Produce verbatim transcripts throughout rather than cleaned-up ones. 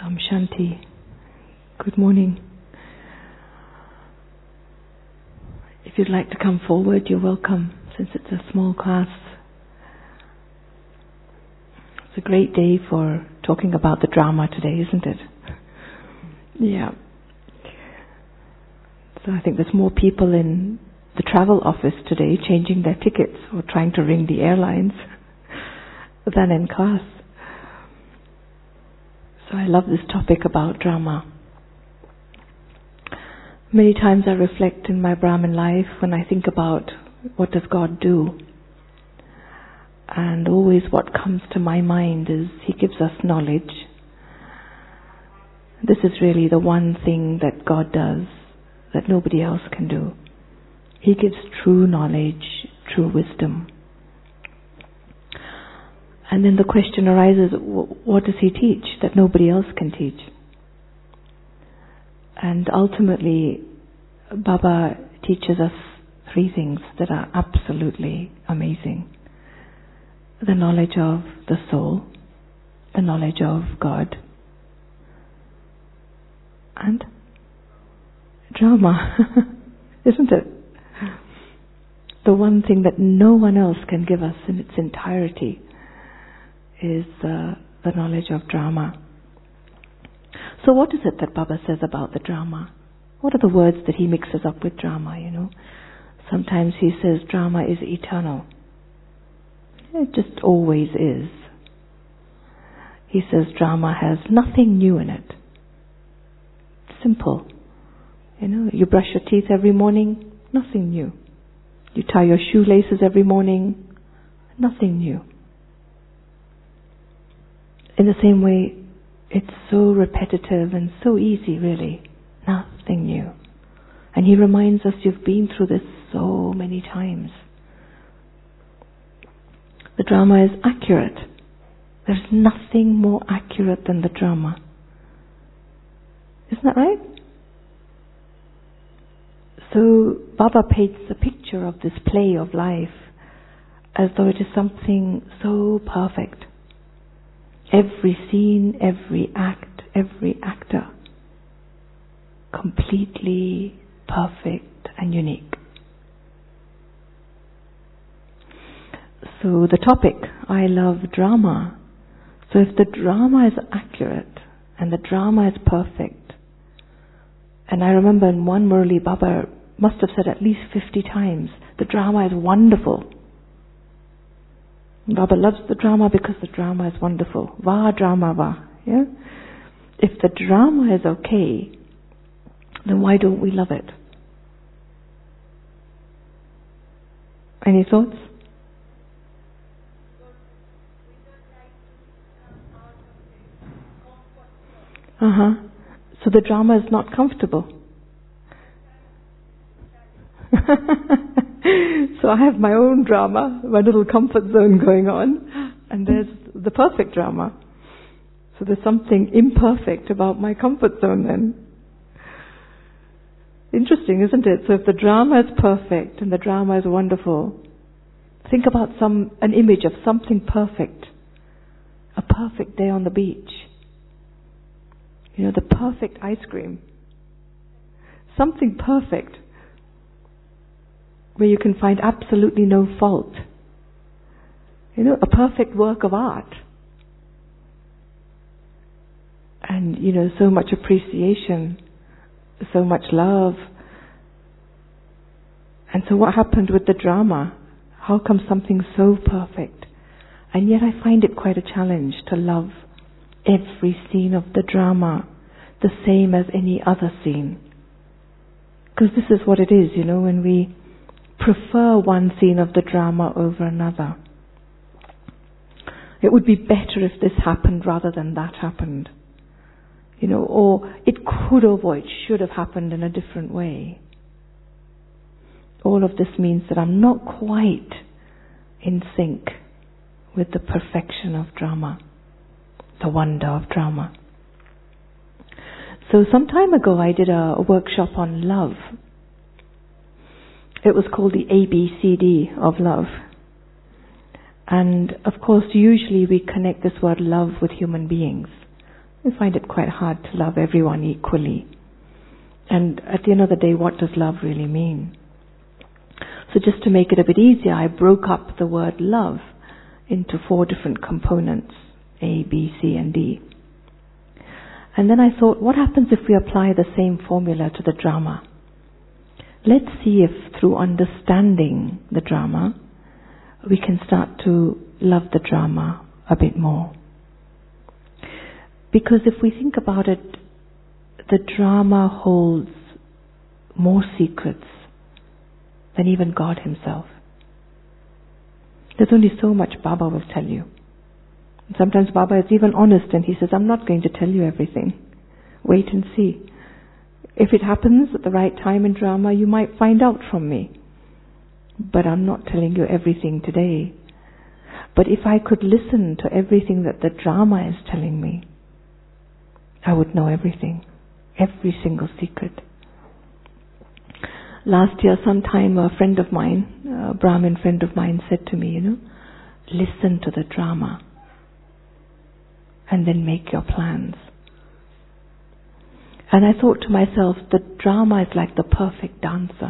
Om Shanti. Good morning. If you'd like to come forward, you're welcome, since it's a small class. It's a great day for talking about the drama today, isn't it? Yeah. So I think there's more people in the travel office today changing their tickets or trying to ring the airlines than in class. So I love this topic about drama. Many times I reflect in my Brahmin life when I think about what does God do. And always what comes to my mind is He gives us knowledge. This is really the one thing that God does that nobody else can do. He gives true knowledge, true wisdom. And then the question arises, what does He teach that nobody else can teach? And ultimately, Baba teaches us three things that are absolutely amazing. The knowledge of the soul, the knowledge of God, and drama, isn't it? The one thing that no one else can give us in its entirety is uh, the knowledge of drama. So what is it that Baba says about the drama? What are the words that he mixes up with drama, you know? Sometimes he says drama is eternal. It just always is. He says drama has nothing new in it. Simple. You know, you brush your teeth every morning, nothing new. You tie your shoelaces every morning, nothing new. In the same way, it's so repetitive and so easy, really. Nothing new. And he reminds us, you've been through this so many times. The drama is accurate. There's nothing more accurate than the drama. Isn't that right? So Baba paints a picture of this play of life as though it is something so perfect. Every scene, every act, every actor, completely perfect and unique. So the topic, I love drama. So if the drama is accurate and the drama is perfect, and I remember in one Murli, Baba must have said at least fifty times, the drama is wonderful. Baba loves the drama because the drama is wonderful. Va drama va. Yeah? If the drama is okay, then why don't we love it? Any thoughts? Uh-huh. So the drama is not comfortable. So I have my own drama, my little comfort zone going on, and there's the perfect drama. So there's something imperfect about my comfort zone then. Interesting, isn't it? So if the drama is perfect and the drama is wonderful, think about some an image of something perfect. A perfect day on the beach. You know, the perfect ice cream. Something perfect where you can find absolutely no fault. You know, a perfect work of art. And, you know, so much appreciation, so much love. And so what happened with the drama? How come something so perfect? And yet I find it quite a challenge to love every scene of the drama the same as any other scene. Because this is what it is, you know, when we prefer one scene of the drama over another. It would be better if this happened rather than that happened. You know, or it could have or it should have happened in a different way. All of this means that I'm not quite in sync with the perfection of drama, the wonder of drama. So some time ago I did a, a workshop on love. It was called the A B C D of love. And of course usually we connect this word love with human beings. We find it quite hard to love everyone equally. And at the end of the day, what does love really mean? So just to make it a bit easier, I broke up the word love into four different components, A, B, C, and D. And then I thought, what happens if we apply the same formula to the drama? Let's see if through understanding the drama, we can start to love the drama a bit more. Because if we think about it, the drama holds more secrets than even God himself. There's only so much Baba will tell you. And sometimes Baba is even honest and he says, I'm not going to tell you everything. Wait and see. If it happens at the right time in drama, you might find out from me. But I'm not telling you everything today. But if I could listen to everything that the drama is telling me, I would know everything. Every single secret. Last year, sometime a friend of mine, a Brahmin friend of mine, said to me, you know, listen to the drama and then make your plans. And I thought to myself, the drama is like the perfect dancer.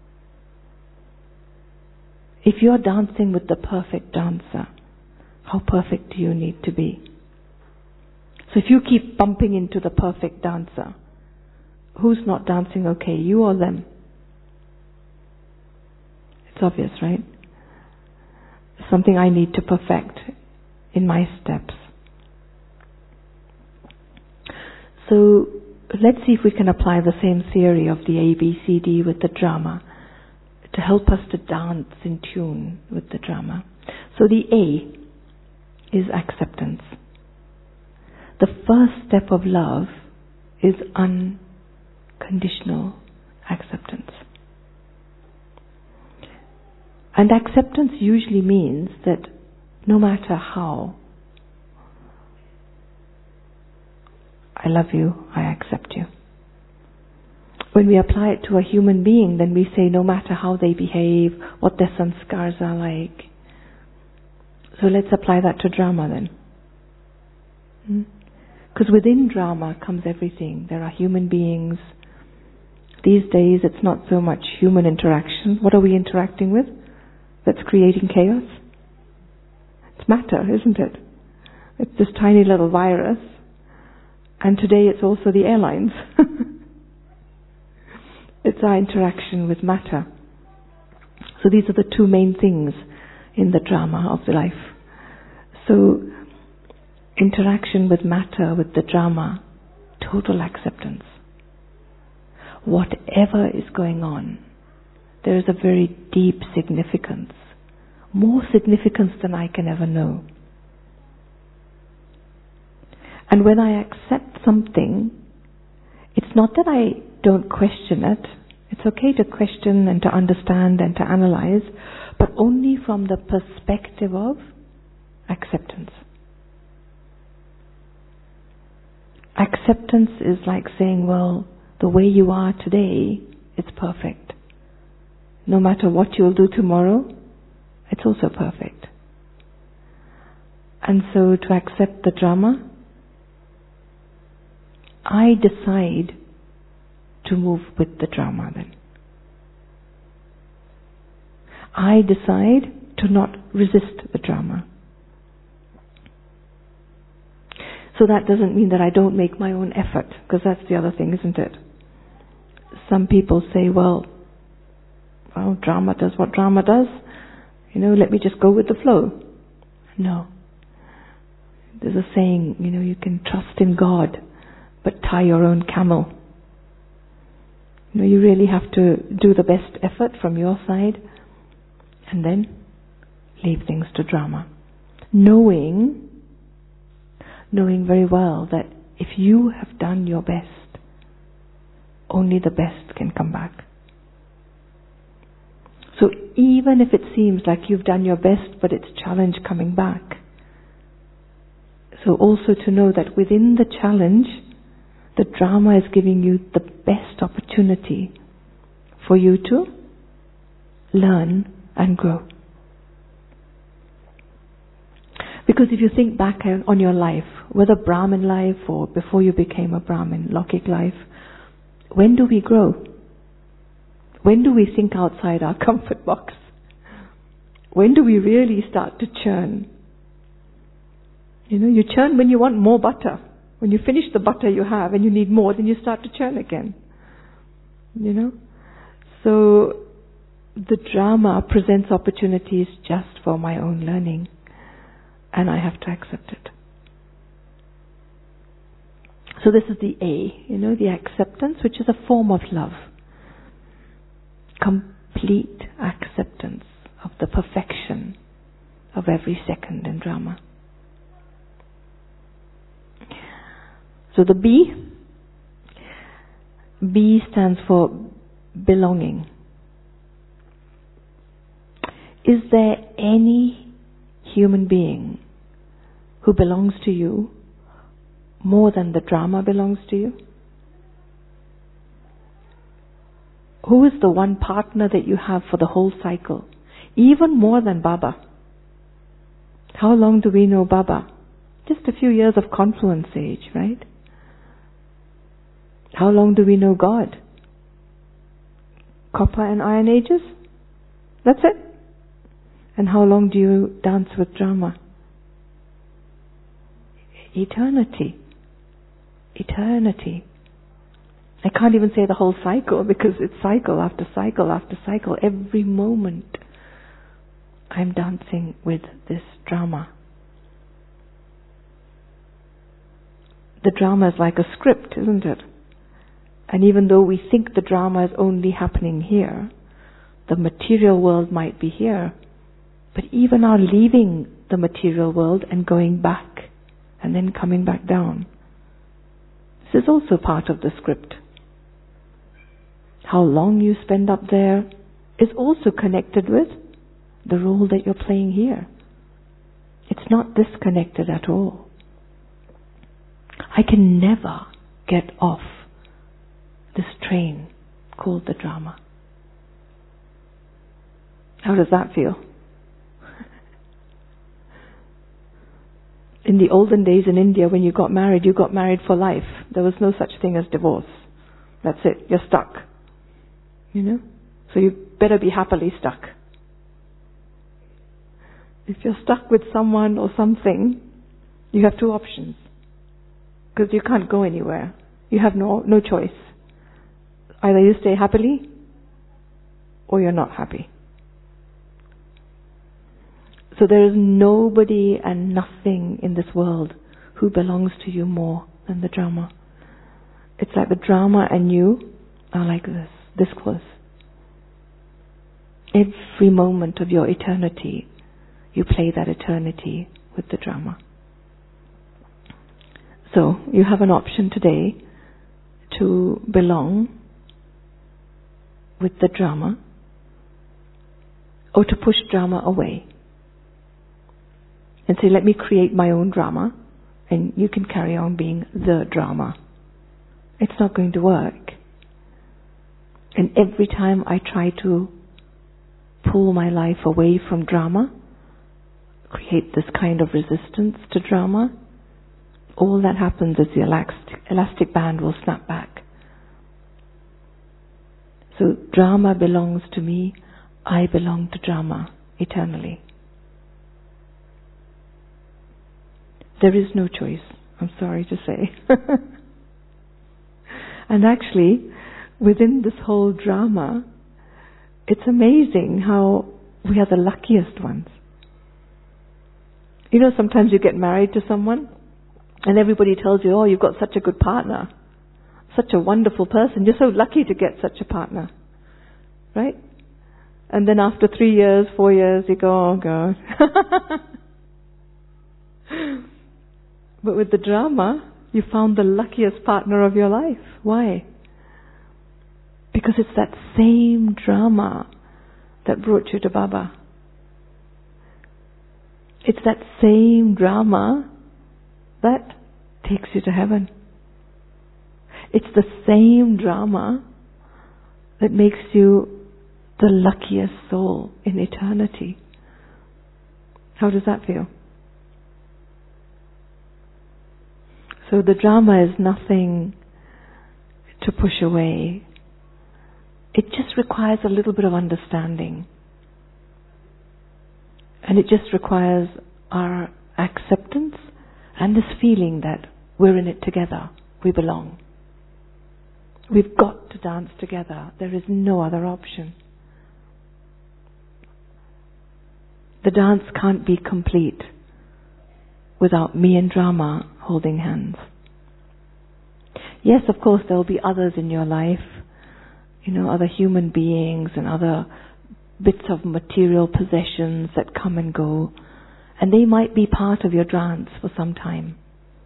If you're dancing with the perfect dancer, how perfect do you need to be? So if you keep bumping into the perfect dancer, who's not dancing okay, you or them? It's obvious, right? Something I need to perfect in my steps. So let's see if we can apply the same theory of the A, B, C, D with the drama to help us to dance in tune with the drama. So the A is acceptance. The first step of love is unconditional acceptance. And acceptance usually means that no matter how I love you, I accept you. When we apply it to a human being, then we say no matter how they behave, what their sanskars are like. So let's apply that to drama then. Because hmm? within drama comes everything. There are human beings. These days it's not so much human interaction. What are we interacting with that's creating chaos? It's matter, isn't it? It's this tiny little virus. And today it's also the airlines. It's our interaction with matter. So these are the two main things in the drama of the life. So interaction with matter, with the drama, total acceptance. Whatever is going on, there is a very deep significance. More significance than I can ever know. And when I accept something, it's not that I don't question it. It's okay to question and to understand and to analyze, but only from the perspective of acceptance. Acceptance is like saying, well, the way you are today, it's perfect. No matter what you'll do tomorrow, it's also perfect. And so to accept the drama, I decide to move with the drama then. I decide to not resist the drama. So that doesn't mean that I don't make my own effort, because that's the other thing, isn't it? Some people say, well, well, drama does what drama does. You know, let me just go with the flow. No. There's a saying, you know, you can trust in God, but tie your own camel. You know, you really have to do the best effort from your side and then leave things to drama. Knowing, knowing very well that if you have done your best, only the best can come back. So even if it seems like you've done your best, but it's challenge coming back. So also to know that within the challenge, the drama is giving you the best opportunity for you to learn and grow. Because if you think back on your life, whether Brahmin life or before you became a Brahmin, Lokik life, when do we grow? When do we think outside our comfort box? When do we really start to churn? You know, you churn when you want more butter. When you finish the butter you have and you need more, then you start to churn again. You know? So the drama presents opportunities just for my own learning, and I have to accept it. So this is the A, you know, the acceptance, which is a form of love. Complete acceptance of the perfection of every second in drama. So the B, B stands for belonging. Is there any human being who belongs to you more than the drama belongs to you? Who is the one partner that you have for the whole cycle? Even more than Baba. How long do we know Baba? Just a few years of confluence age, right? How long do we know God? Copper and iron ages? That's it. And how long do you dance with drama? Eternity. Eternity. I can't even say the whole cycle, because it's cycle after cycle after cycle. Every moment I'm dancing with this drama. The drama is like a script, isn't it? And even though we think the drama is only happening here, the material world might be here, but even our leaving the material world and going back and then coming back down, this is also part of the script. How long you spend up there is also connected with the role that you're playing here. It's not disconnected at all. I can never get off this train called the drama. How does that feel? In the olden days in India, when you got married, you got married for life. There was no such thing as divorce. That's it. You're stuck. You know? So you better be happily stuck. If you're stuck with someone or something, you have two options. Because you can't go anywhere. You have no, no choice. Either you stay happily or you're not happy. So there is nobody and nothing in this world who belongs to you more than the drama. It's like the drama and you are like this, this close. Every moment of your eternity, you play that eternity with the drama. So you have an option today to belong with the drama or to push drama away and say, let me create my own drama and you can carry on being the drama. It's not going to work. And every time I try to pull my life away from drama, create this kind of resistance to drama, all that happens is the elastic, elastic band will snap back. So drama belongs to me, I belong to drama eternally. There is no choice, I'm sorry to say. And actually, within this whole drama, it's amazing how we are the luckiest ones. You know, sometimes you get married to someone and everybody tells you, oh, you've got such a good partner, such a wonderful person, you're so lucky to get such a partner, right? And then after three years, four years, you go, oh God. But with the drama, you found the luckiest partner of your life. Why? Because it's that same drama that brought you to Baba. It's that same drama that takes you to heaven. It's the same drama that makes you the luckiest soul in eternity. How does that feel? So the drama is nothing to push away. It just requires a little bit of understanding. And it just requires our acceptance and this feeling that we're in it together. We belong. We've got to dance together. There is no other option. The dance can't be complete without me and drama holding hands. Yes, of course, there will be others in your life, you know, other human beings and other bits of material possessions that come and go, and they might be part of your dance for some time.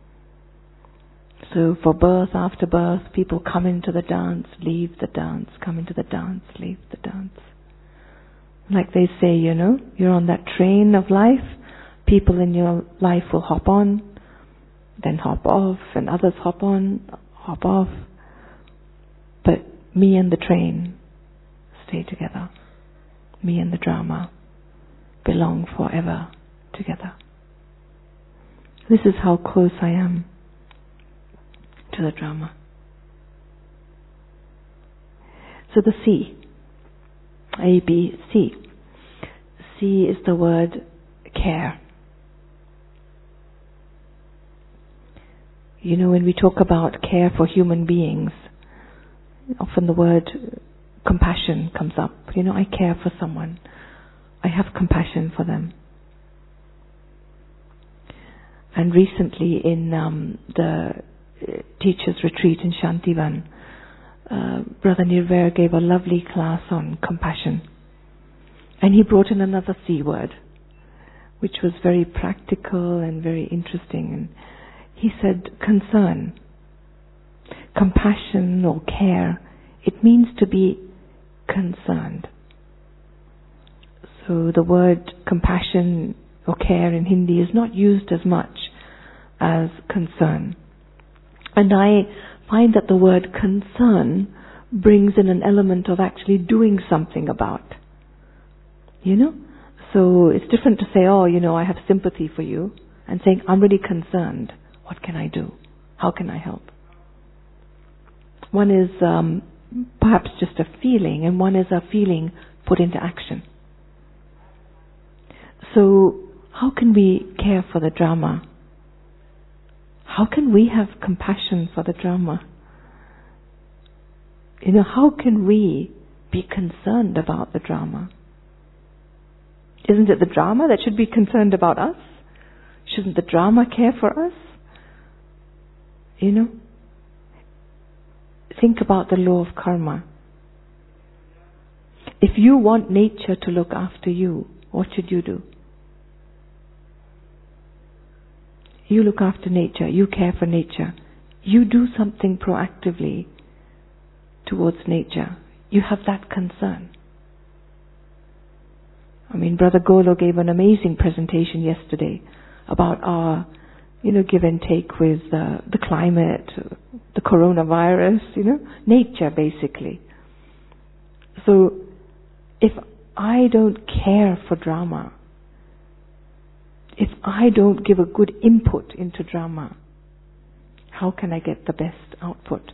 So for birth, after birth, people come into the dance, leave the dance, come into the dance, leave the dance. Like they say, you know, you're on that train of life, people in your life will hop on, then hop off, and others hop on, hop off. But me and the train stay together. Me and the drama belong forever together. This is how close I am to the drama. So the C, A, B, C. C is the word care. You know, when we talk about care for human beings, often the word compassion comes up. You know, I care for someone. I have compassion for them. And recently in um, the teachers' retreat in Shantivan, uh, Brother Nirvair gave a lovely class on compassion. And he brought in another C word, which was very practical and very interesting. And he said, concern. Compassion or care, it means to be concerned. So the word compassion or care in Hindi is not used as much as concern. And I find that the word concern brings in an element of actually doing something about. You know? So it's different to say, oh, you know, I have sympathy for you, and saying, I'm really concerned. What can I do? How can I help? One is um, perhaps just a feeling, and one is a feeling put into action. So how can we care for the drama? How can we have compassion for the drama? You know, how can we be concerned about the drama? Isn't it the drama that should be concerned about us? Shouldn't the drama care for us? You know? Think about the law of karma. If you want nature to look after you, what should you do? You look after nature, you care for nature. You do something proactively towards nature. You have that concern. I mean, Brother Golo gave an amazing presentation yesterday about our, you know, give and take with uh, the climate, the coronavirus, you know, nature basically. So, if I don't care for drama, if I don't give a good input into drama, how can I get the best output?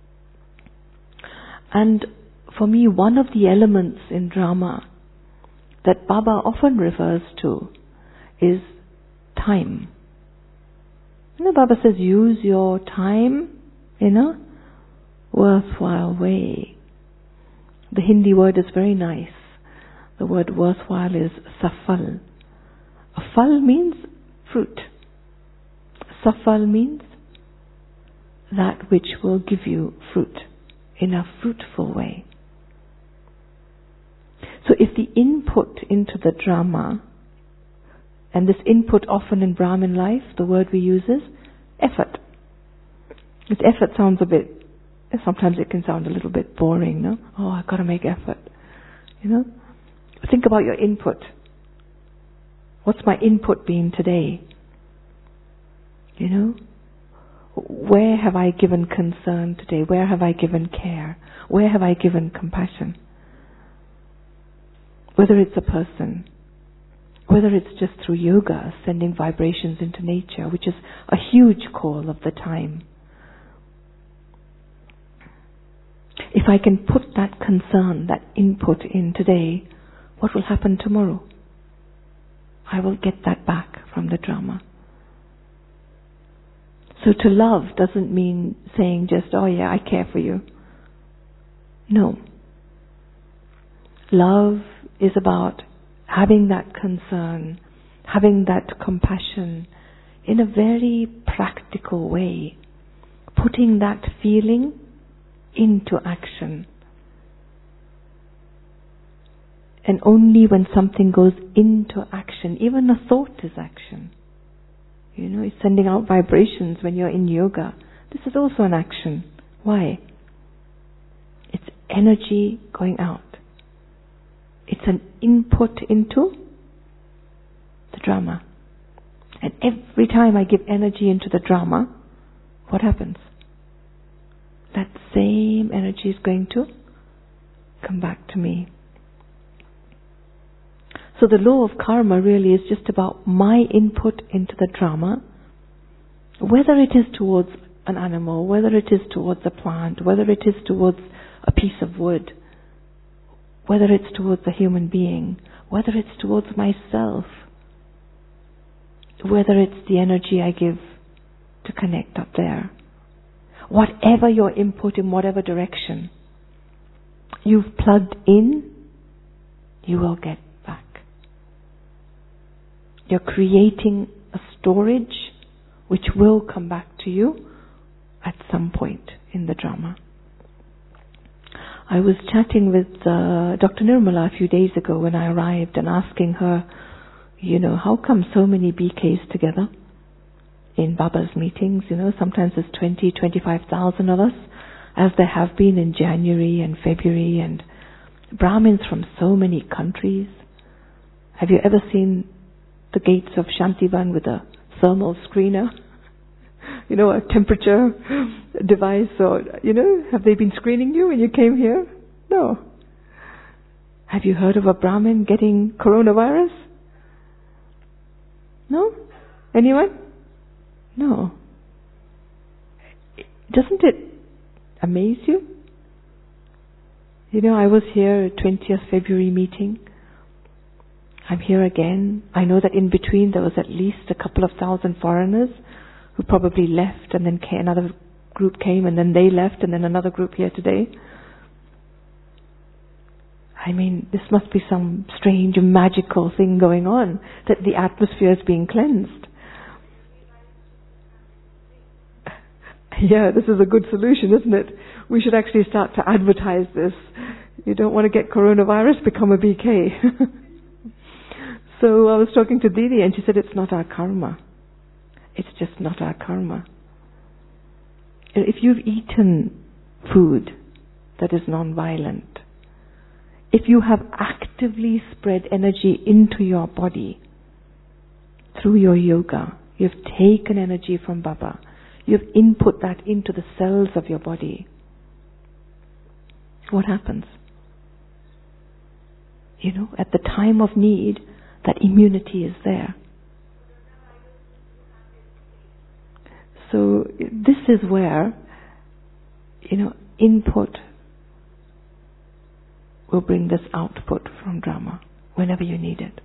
And for me, one of the elements in drama that Baba often refers to is time. You know, Baba says, use your time in a worthwhile way. The Hindi word is very nice. The word worthwhile is safal. A fal means fruit. Safal means that which will give you fruit in a fruitful way. So if the input into the drama, and this input often in Brahmin life, the word we use is effort. This effort sounds a bit, sometimes it can sound a little bit boring, no? Oh, I've got to make effort. You know? Think about your input. What's my input been today? You know? Where have I given concern today? Where have I given care? Where have I given compassion? Whether it's a person, whether it's just through yoga, sending vibrations into nature, which is a huge call of the time. If I can put that concern, that input in today, what will happen tomorrow? I will get that back from the drama. So to love doesn't mean saying just, oh yeah, I care for you. No. Love is about having that concern, having that compassion in a very practical way, putting that feeling into action. And only when something goes into action, even a thought is action. You know, it's sending out vibrations when you're in yoga. This is also an action. Why? It's energy going out. It's an input into the drama. And every time I give energy into the drama, what happens? That same energy is going to come back to me. So the law of karma really is just about my input into the drama, whether it is towards an animal, whether it is towards a plant, whether it is towards a piece of wood, whether it's towards a human being, whether it's towards myself, whether it's the energy I give to connect up there. Whatever your input in whatever direction you've plugged in, you will get back. You're creating a storage which will come back to you at some point in the drama. I was chatting with uh, Doctor Nirmala a few days ago when I arrived and asking her, you know, how come so many B Ks together in Baba's meetings? You know, sometimes there's twenty, twenty-five thousand of us, as there have been in January and February, and Brahmins from so many countries. Have you ever seen the gates of Shantivan with a thermal screener? You know, a temperature device, or, you know, have they been screening you when you came here? No. Have you heard of a Brahmin getting coronavirus? No? Anyone? No. Doesn't it amaze you? You know, I was here at twentieth February meeting. I'm here again. I know that in between there was at least a couple of thousand foreigners who probably left, and then came, another group came, and then they left, and then another group here today. I mean, this must be some strange magical thing going on, that the atmosphere is being cleansed. Yeah, this is a good solution, isn't it? We should actually start to advertise this. You don't want to get coronavirus, become a B K. So I was talking to Didi, and she said it's not our karma. It's just not our karma. If you've eaten food that is non-violent, if you have actively spread energy into your body through your yoga, you've taken energy from Baba, you've input that into the cells of your body, what happens? You know, at the time of need, that immunity is there. So this is where, you know, input will bring this output from drama whenever you need it.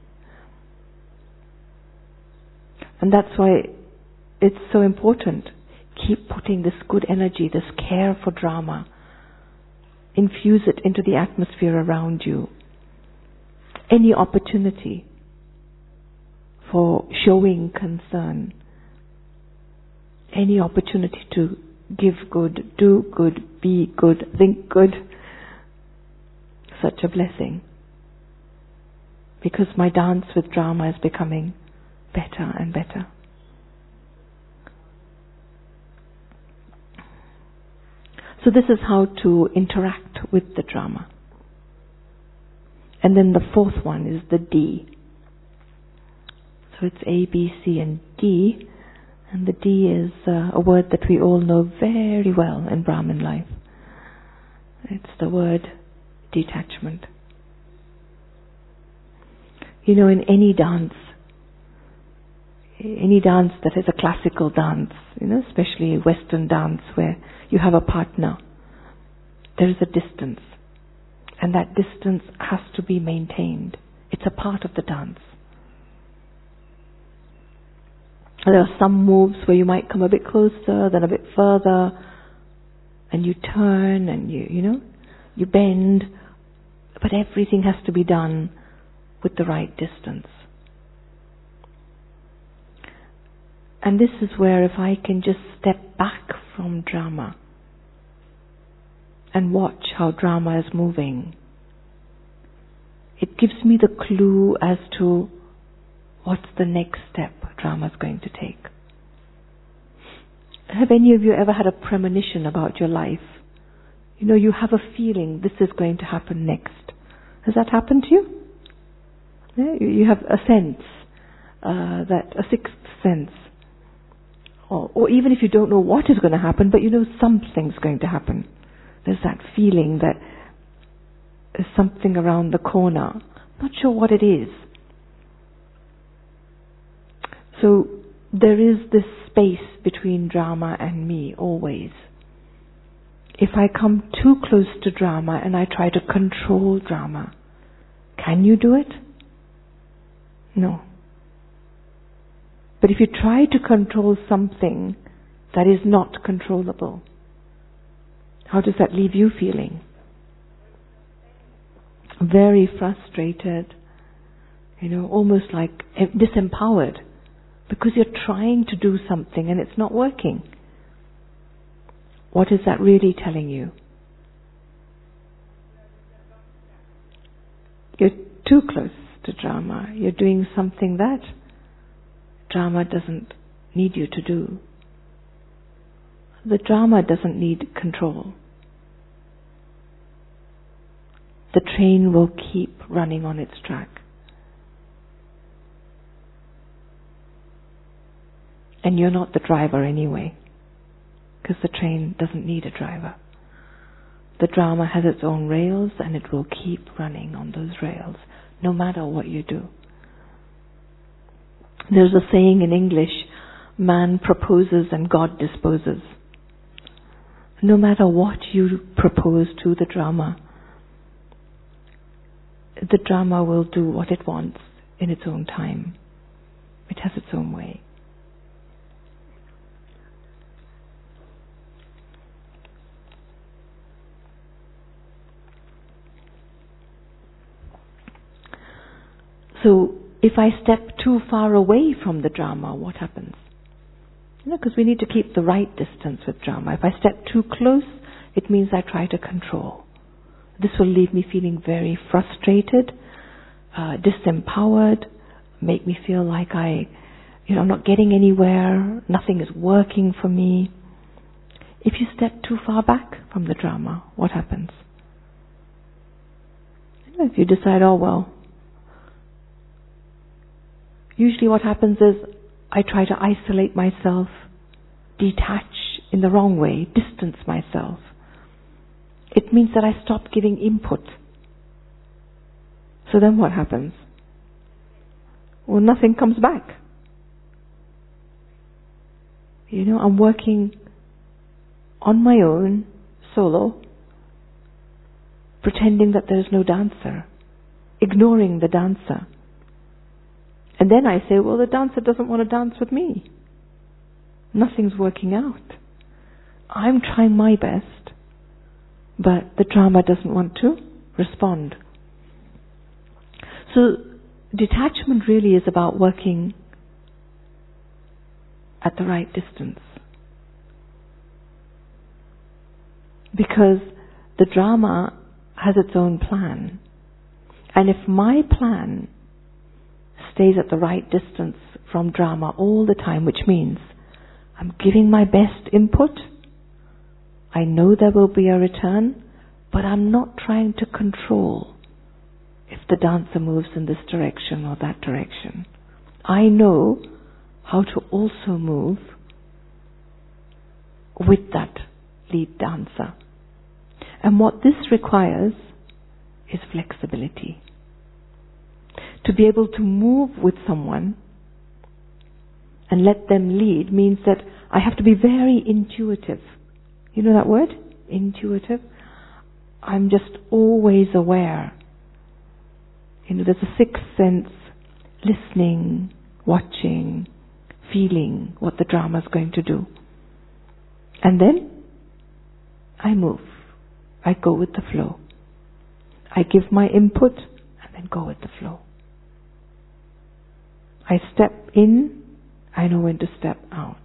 And that's why it's so important. Keep putting this good energy, this care for drama. Infuse it into the atmosphere around you. Any opportunity for showing concern, any opportunity to give good, do good, be good, think good, such a blessing. Because my dance with drama is becoming better and better. So this is how to interact with the drama. And then the fourth one is the D. So it's A, B, C and D. And the D is uh, a word that we all know very well in Brahmin life. It's the word detachment. You know, in any dance, any dance that is a classical dance, you know, especially Western dance where you have a partner, there is a distance. And that distance has to be maintained. It's a part of the dance. There are some moves where you might come a bit closer, then a bit further, and you turn and you, you know, you bend, but everything has to be done with the right distance. And this is where if I can just step back from drama and watch how drama is moving, it gives me the clue as to what's the next step drama is going to take. Have any of you ever had a premonition about your life? You know, you have a feeling this is going to happen next. Has that happened to you? Yeah, you have a sense, uh, that a sixth sense. Or, or even if you don't know what is going to happen, but you know something's going to happen. There's that feeling that there's something around the corner. Not sure what it is. So there is this space between drama and me always. If I come too close to drama and I try to control drama, can you do it? No. But if you try to control something that is not controllable, how does that leave you feeling? Very frustrated, you know, almost like disempowered, because you're trying to do something and it's not working. What is that really telling you? You're too close to drama. You're doing something that drama doesn't need you to do. The drama doesn't need control. The train will keep running on its track. And you're not the driver anyway, because the train doesn't need a driver. The drama has its own rails and it will keep running on those rails, no matter what you do. There's a saying in English, man proposes and God disposes. No matter what you propose to the drama, the drama will do what it wants in its own time. It has its own way. So, if I step too far away from the drama, what happens? You know, because we need to keep the right distance with drama. If I step too close, it means I try to control. This will leave me feeling very frustrated, uh, disempowered, make me feel like I, you know, I'm not getting anywhere, nothing is working for me. If you step too far back from the drama, what happens? You know, if you decide, oh well, usually what happens is I try to isolate myself, detach in the wrong way, distance myself. It means that I stop giving input. So then what happens? Well, nothing comes back. You know, I'm working on my own, solo, pretending that there's no dancer, ignoring the dancer. And then I say, well, the dancer doesn't want to dance with me. Nothing's working out. I'm trying my best, but the drama doesn't want to respond. So detachment really is about working at the right distance. Because the drama has its own plan. And if my plan stays at the right distance from drama all the time, which means I'm giving my best input, I know there will be a return, but I'm not trying to control if the dancer moves in this direction or that direction. I know how to also move with that lead dancer. And what this requires is flexibility. To be able to move with someone and let them lead means that I have to be very intuitive. You know that word? Intuitive. I'm just always aware. You know, there's a sixth sense, listening, watching, feeling what the drama is going to do. And then I move. I go with the flow. I give my input and then go with the flow. I step in, I know when to step out.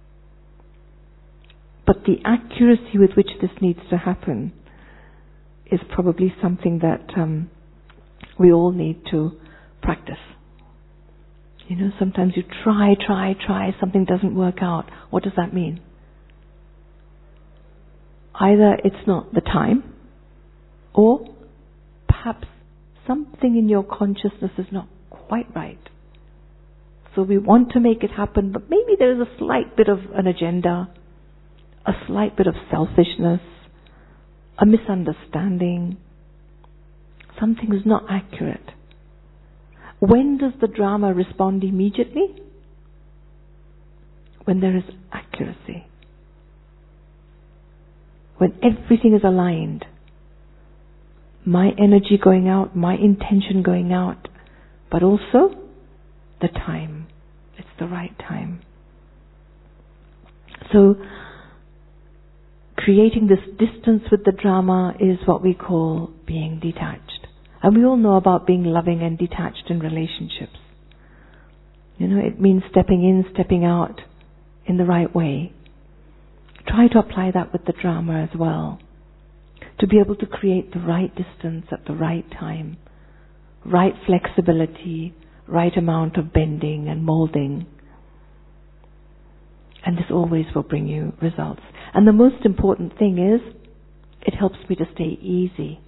But the accuracy with which this needs to happen is probably something that um, we all need to practice. You know, sometimes you try, try, try, something doesn't work out. What does that mean? Either it's not the time, or perhaps something in your consciousness is not quite right. So we want to make it happen, but maybe there is a slight bit of an agenda, a slight bit of selfishness, a misunderstanding. Something is not accurate. When does the drama respond immediately? When there is accuracy. When everything is aligned. My energy going out, my intention going out, but also the time. It's the right time. So, creating this distance with the drama is what we call being detached. And we all know about being loving and detached in relationships. You know, it means stepping in, stepping out in the right way. Try to apply that with the drama as well. To be able to create the right distance at the right time. Right flexibility, right amount of bending and molding. And this always will bring you results. And the most important thing is, it helps me to stay easy.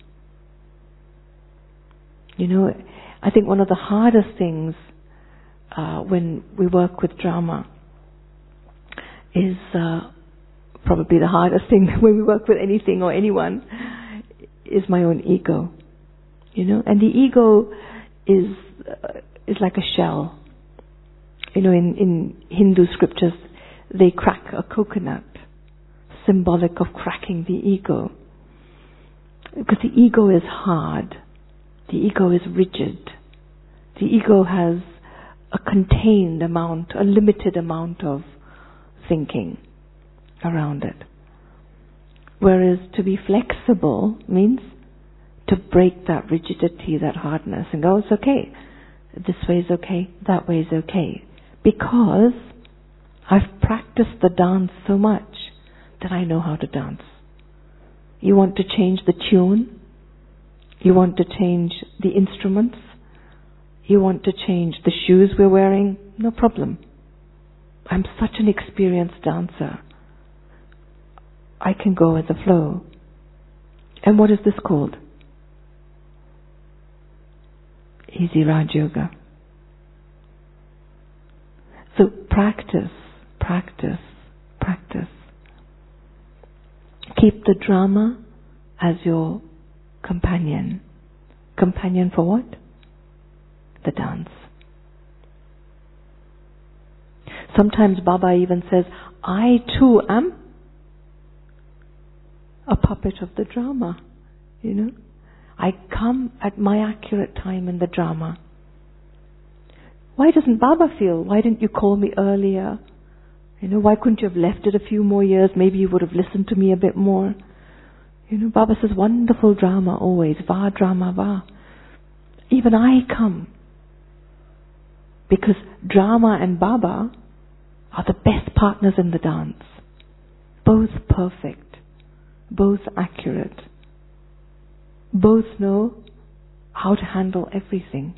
You know, I think one of the hardest things uh, when we work with drama is uh, probably the hardest thing when we work with anything or anyone is my own ego. You know, and the ego is uh, is like a shell. You know, in, in Hindu scriptures, they crack a coconut, symbolic of cracking the ego. Because the ego is hard. The ego is rigid. The ego has a contained amount, a limited amount of thinking around it. Whereas to be flexible means to break that rigidity, that hardness, and go, it's okay. This way is okay, that way is okay. Because I've practiced the dance so much that I know how to dance. You want to change the tune? You want to change the instruments? You want to change the shoes we're wearing? No problem. I'm such an experienced dancer. I can go with the flow. And what is this called? Easy Raj Yoga. So practice, practice, practice. Keep the drama as your companion. Companion for what? The dance. Sometimes Baba even says, I too am a puppet of the drama. You know? I come at my accurate time in the drama. Why doesn't Baba feel? Why didn't you call me earlier? You know, why couldn't you have left it a few more years? Maybe you would have listened to me a bit more. You know, Baba says, wonderful drama always. Va drama va. Even I come. Because drama and Baba are the best partners in the dance. Both perfect. Both accurate. Both know how to handle everything.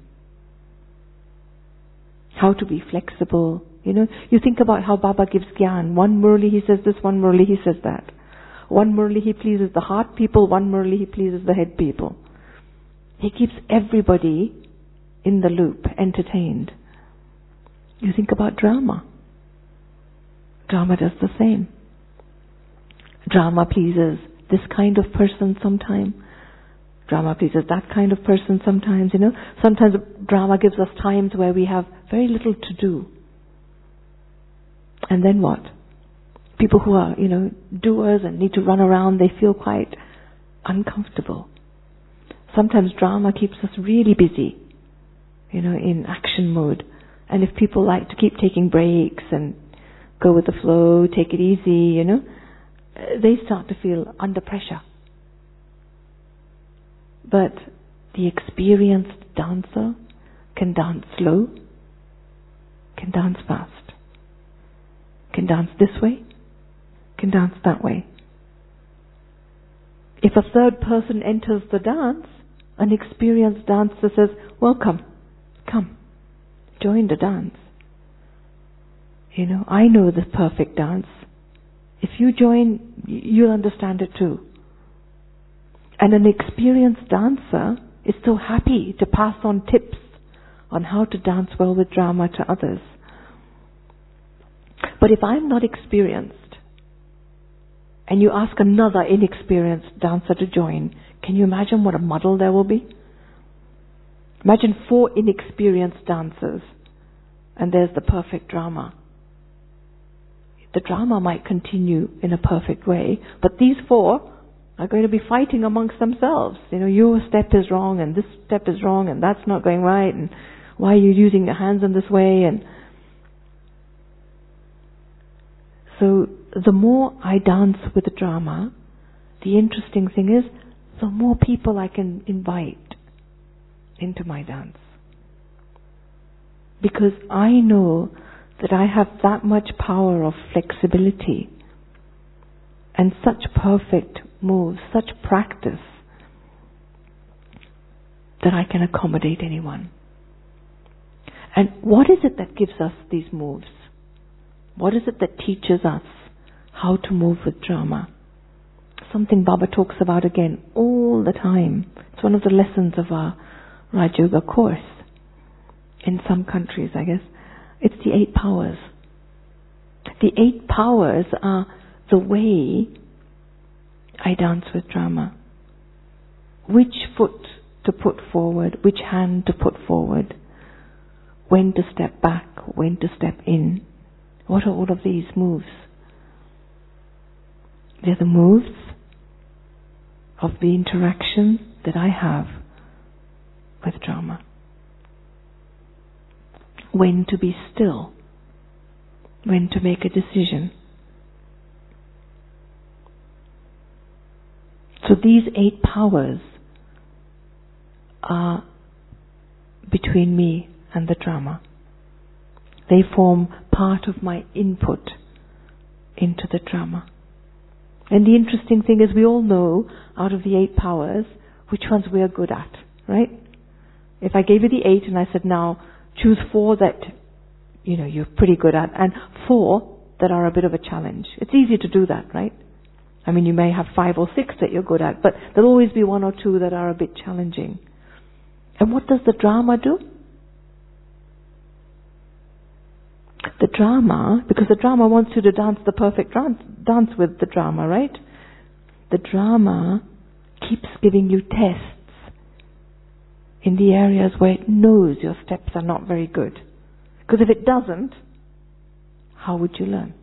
How to be flexible. You know, you think about how Baba gives Gyan. One Murli he says this, one Murli he says that. One Murli he pleases the heart people, one Murli he pleases the head people. He keeps everybody in the loop, entertained. You think about drama. Drama does the same. Drama pleases this kind of person sometime. Drama pleases that kind of person sometimes, you know. Sometimes drama gives us times where we have very little to do. And then what? People who are, you know, doers and need to run around, they feel quite uncomfortable. Sometimes drama keeps us really busy, you know, in action mode. And if people like to keep taking breaks and go with the flow, take it easy, you know, they start to feel under pressure. But the experienced dancer can dance slow, can dance fast, can dance this way, can dance that way. If a third person enters the dance, an experienced dancer says, welcome, come, join the dance. You know, I know the perfect dance. If you join, you'll understand it too. And an experienced dancer is so happy to pass on tips on how to dance well with drama to others. But if I'm not experienced, and you ask another inexperienced dancer to join, can you imagine what a muddle there will be? Imagine four inexperienced dancers, and there's the perfect drama. The drama might continue in a perfect way, but these four are going to be fighting amongst themselves. You know, your step is wrong, and this step is wrong, and that's not going right, and why are you using your hands in this way? And so the more I dance with the drama, the interesting thing is, the more people I can invite into my dance. Because I know that I have that much power of flexibility and such perfect moves, such practice, that I can accommodate anyone. And what is it that gives us these moves? What is it that teaches us how to move with drama? Something Baba talks about again all the time. It's one of the lessons of our Raj Yoga course. In some countries, I guess. It's the eight powers. The eight powers are the way I dance with drama. Which foot to put forward, which hand to put forward, when to step back, when to step in. What are all of these moves? They're the moves of the interaction that I have with drama. When to be still, when to make a decision. So these eight powers are between me and the drama. They form part of my input into the drama. And the interesting thing is, we all know out of the eight powers which ones we are good at, right? If I gave you the eight and I said, now choose four that, you know, you're pretty good at, and four that are a bit of a challenge. It's easy to do that, right? I mean, you may have five or six that you're good at, but there'll always be one or two that are a bit challenging. And what does the drama do? The drama, because the drama wants you to dance the perfect dance, dance with the drama, right? The drama keeps giving you tests in the areas where it knows your steps are not very good. Because if it doesn't, how would you learn?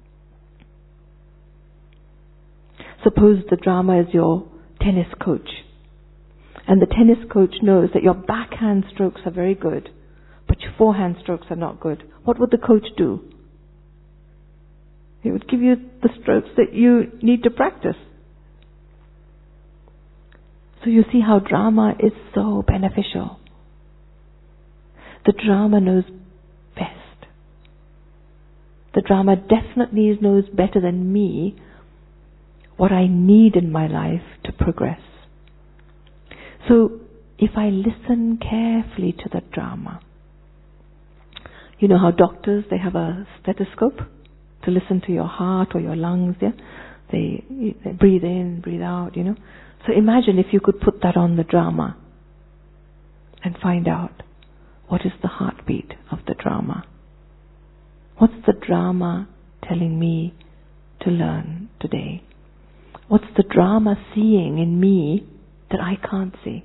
Suppose the drama is your tennis coach, and the tennis coach knows that your backhand strokes are very good, but your forehand strokes are not good. What would the coach do? He would give you the strokes that you need to practice. So you see how drama is so beneficial. The drama knows best. The drama definitely knows better than me what I need in my life to progress. So if I listen carefully to the drama, you know how doctors, they have a stethoscope to listen to your heart or your lungs, yeah? They, they breathe in, breathe out, you know. So imagine if you could put that on the drama and find out, what is the heartbeat of the drama? What's the drama telling me to learn today? What's the drama seeing in me that I can't see.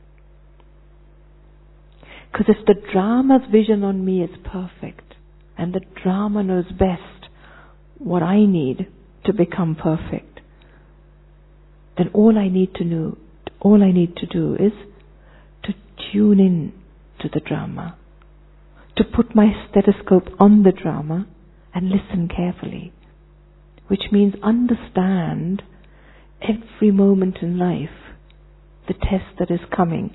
Because if the drama's vision on me is perfect, and the drama knows best what I need to become perfect, then all I need to know, all I need to do is to tune in to the drama, to put my stethoscope on the drama and listen carefully, which means understand every moment in life, the test that is coming.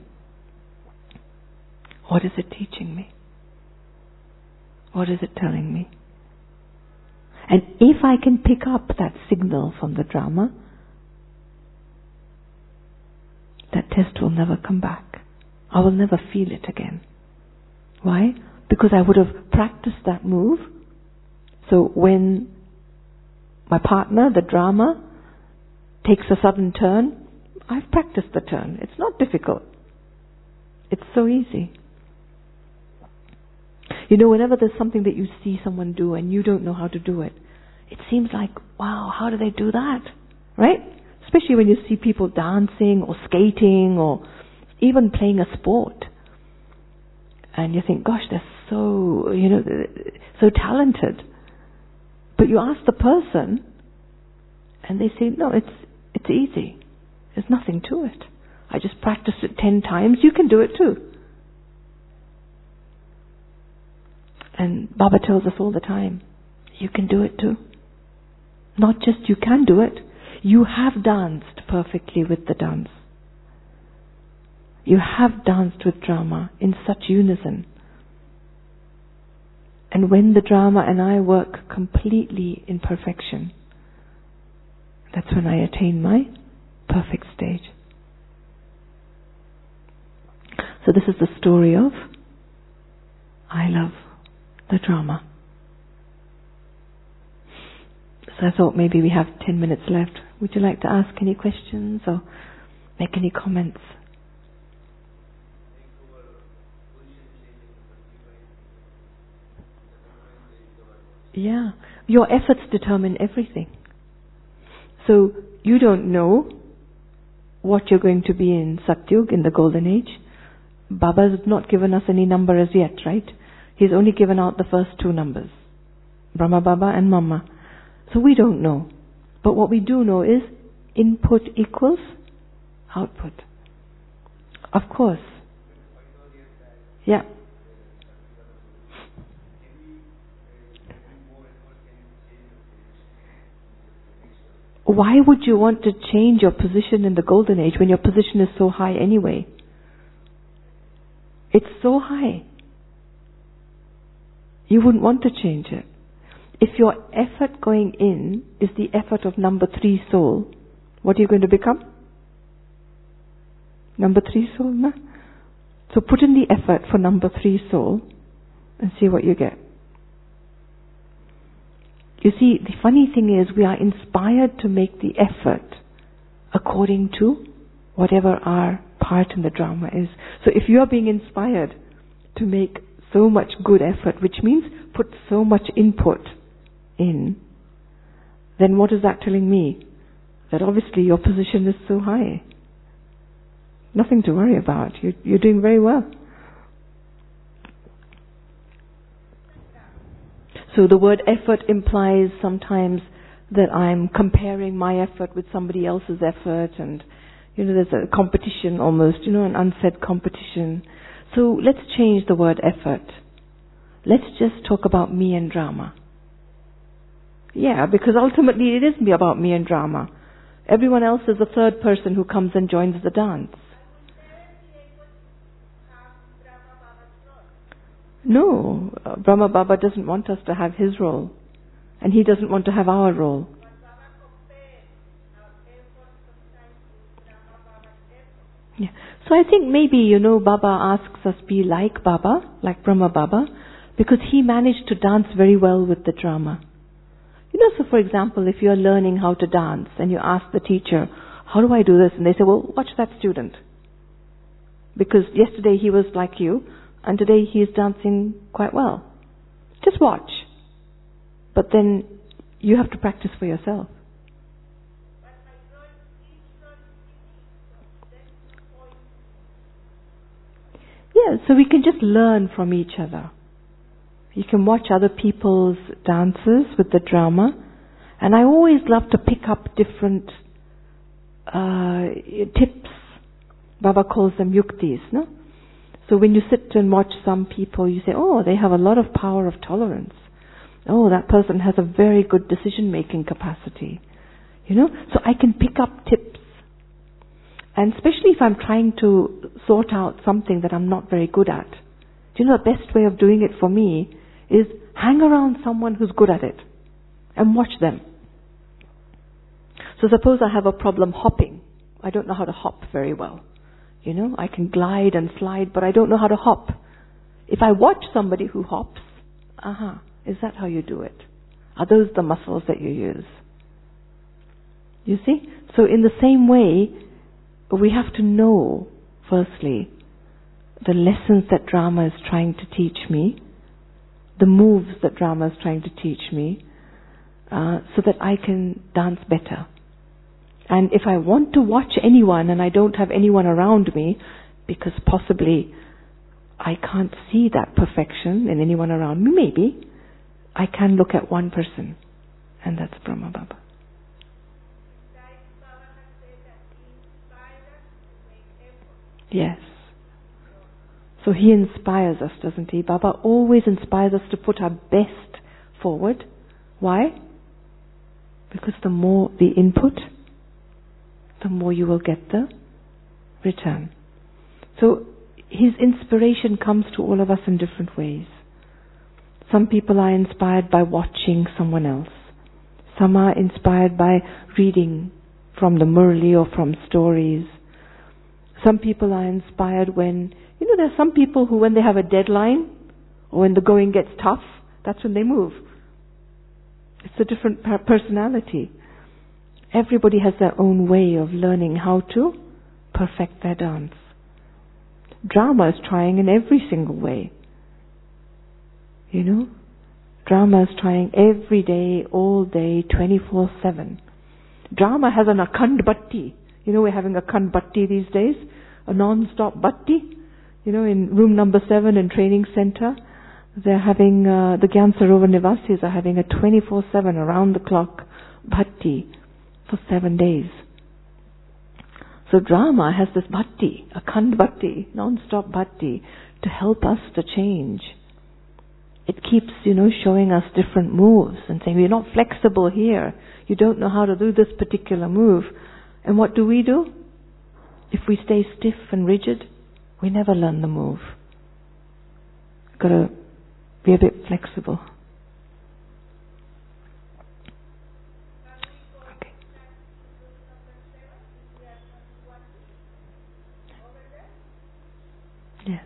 What is it teaching me? What is it telling me? And if I can pick up that signal from the drama, that test will never come back. I will never feel it again. Why? Because I would have practiced that move. So when my partner, the drama, takes a sudden turn, I've practiced the turn. It's not difficult. It's so easy. You know, whenever there's something that you see someone do and you don't know how to do it, it seems like, wow, how do they do that? Right? Especially when you see people dancing or skating or even playing a sport. And you think, gosh, they're so, you know, so talented. But you ask the person and they say, no, it's it's easy. There's nothing to it. I just practiced it ten times. You can do it too. And Baba tells us all the time, you can do it too. Not just you can do it, you have danced perfectly with the dance. You have danced with drama in such unison. And when the drama and I work completely in perfection, that's when I attain my perfect stage. So this is the story of I love the drama. So I thought maybe we have ten minutes left. Would you like to ask any questions or make any comments? Yeah, your efforts determine everything. So you don't know what you're going to be in Satyug, in the Golden Age. Baba's not given us any number as yet, right? He's only given out the first two numbers, Brahma Baba and Mama. So we don't know. But what we do know is input equals output. Of course. Yeah. Why would you want to change your position in the Golden Age when your position is so high anyway? It's so high. You wouldn't want to change it. If your effort going in is the effort of number three soul, what are you going to become? Number three soul, na? So put in the effort for number three soul and see what you get. You see, the funny thing is we are inspired to make the effort according to whatever our part in the drama is. So if you are being inspired to make so much good effort, which means put so much input in, then what is that telling me? That obviously your position is so high. Nothing to worry about. You're, you're doing very well. So the word effort implies sometimes that I'm comparing my effort with somebody else's effort, and you know, there's a competition almost, you know, an unsaid competition. So let's change the word effort. Let's just talk about me and drama. Yeah, because ultimately it isn't about me and drama. Everyone else is the third person who comes and joins the dance. No, uh, Brahma Baba doesn't want us to have his role. And he doesn't want to have our role. Yeah. So I think maybe, you know, Baba asks us be like Baba, like Brahma Baba, because he managed to dance very well with the drama. You know, so for example, if you're learning how to dance and you ask the teacher, how do I do this? And they say, well, watch that student. Because yesterday he was like you, and today he is dancing quite well. Just watch. But then you have to practice for yourself. Yeah, so we can just learn from each other. You can watch other people's dances with the drama, and I always love to pick up different uh, tips. Baba calls them yuktis, no? So when you sit and watch some people, you say, oh, they have a lot of power of tolerance. Oh, that person has a very good decision-making capacity. You know, so I can pick up tips. And especially if I'm trying to sort out something that I'm not very good at. Do you know the best way of doing it for me is hang around someone who's good at it and watch them. So suppose I have a problem hopping. I don't know how to hop very well. You know, I can glide and slide, but I don't know how to hop. If I watch somebody who hops, aha, is that how you do it? Are those the muscles that you use? You see? So in the same way, we have to know, firstly, the lessons that drama is trying to teach me, the moves that drama is trying to teach me, uh, so that I can dance better. And if I want to watch anyone and I don't have anyone around me, because possibly I can't see that perfection in anyone around me, maybe, I can look at one person, and that's Brahma Baba. Yes. So he inspires us, doesn't he? Baba always inspires us to put our best forward. Why? Because the more the input, the more you will get the return. So his inspiration comes to all of us in different ways. Some people are inspired by watching someone else. Some are inspired by reading from the Murli or from stories. Some people are inspired when, you know, there are some people who when they have a deadline or when the going gets tough, that's when they move. It's a different personality. Everybody has their own way of learning how to perfect their dance. Drama is trying in every single way. You know? Drama is trying every day, all day, twenty-four seven. Drama has an akhand bhatti. You know, we're having a akhand bhatti these days, a non-stop bhatti. You know, in room number seven in training center, they're having, uh, the Gyan Sarovar Nivasis are having a twenty-four seven around the clock bhatti for seven days. So drama has this bhatti, akhand bhatti, non-stop bhatti, to help us to change. It keeps, you know, showing us different moves and saying, you're not flexible here. You don't know how to do this particular move. And what do we do? If we stay stiff and rigid, we never learn the move. We've got to be a bit flexible. Okay. Yes.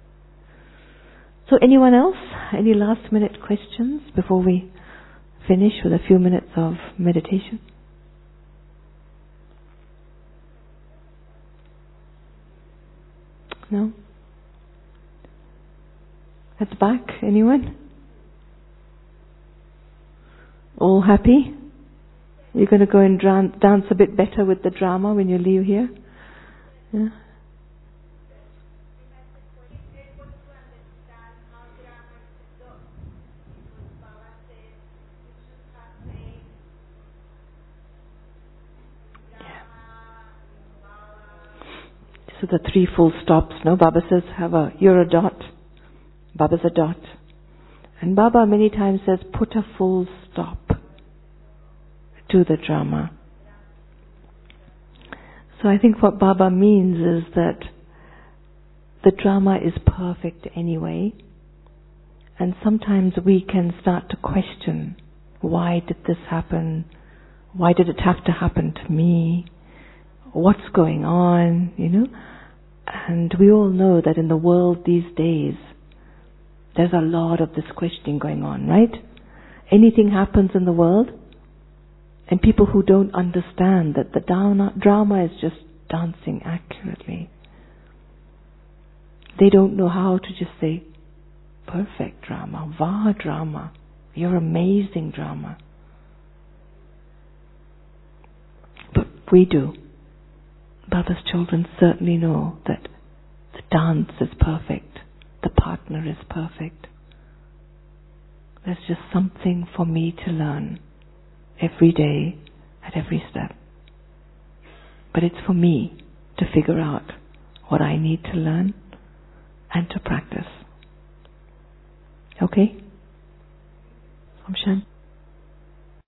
So anyone else? Any last minute questions before we finish with a few minutes of meditation? No? At the back, anyone? All happy? You're going to go and dance a bit better with the drama when you leave here? Yeah? So the three full stops, no? Baba says, have a, you're a dot. Baba's a dot. And Baba many times says, put a full stop to the drama. So I think what Baba means is that the drama is perfect anyway. And sometimes we can start to question, why did this happen? Why did it have to happen to me? What's going on, you know? And we all know that in the world these days, there's a lot of this questioning going on, right? Anything happens in the world, and people who don't understand that the drama is just dancing accurately, they don't know how to just say, perfect drama, va drama, you're amazing drama. But we do. Baba's children certainly know that the dance is perfect. the partner is perfect. There's just something for me to learn every day, at every step. But it's for me to figure out what I need to learn and to practice. Okay? Om Shanti.